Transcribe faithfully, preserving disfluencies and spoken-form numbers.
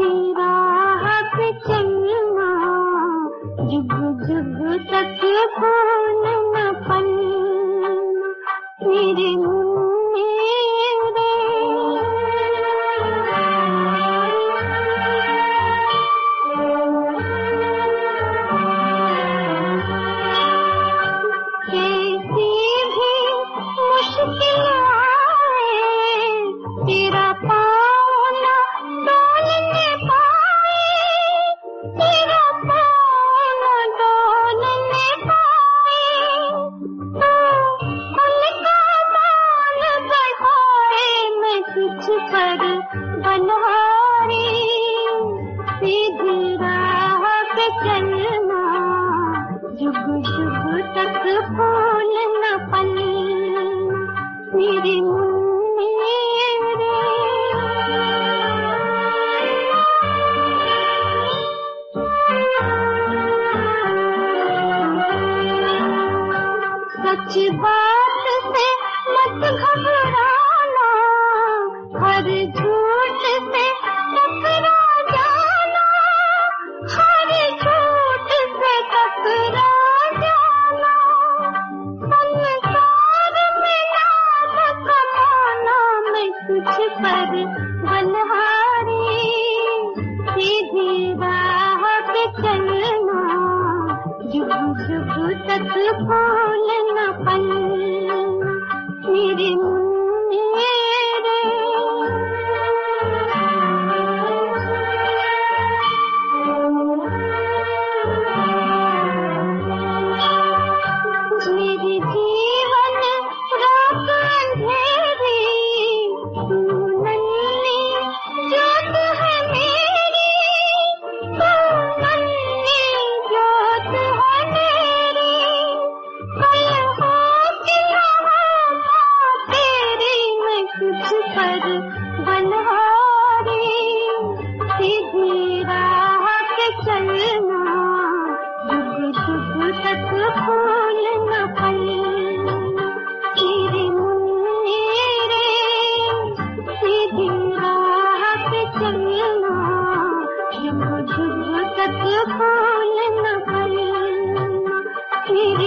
सीधी राह पे चलना, जुग जुग तक फूल न फलना मेरे मुन्ने रे। कैसी भी मुश्किल आए, तेरा पाँव न डोलने पाए, तेरा पाँव न डोलने पाए, तो उनका मान बढ़ाए मैं तुझ पर बलहारी। सीधी राह पे चलना, जुग जुग तक फूल न फलना मेरे मुन्ने रे। सच बात से मत घबराना, हर झूठ से टकरा जाना, हर झूठ से टकरा जाना। संसार में नाम कमाना मैं तुझ पर बलहारी। सीधी राह पे चलना, जुग जुग तक फूल न फलना मेरे मुन्ने रे। मेरे जीवन रात अंधेरी, तू नन्ही जोत है मेरी, तू नन्ही जोत है मेरी। कल हो कि ना हो तेरी मैं तुझ पर बलहारी। सीधी राह पे चलना, जुग जुग तक फूल न फलना मेरे मुन्ने रे। सीधी राह पे चलना, जुग जुग तक फूल न फलना मेरे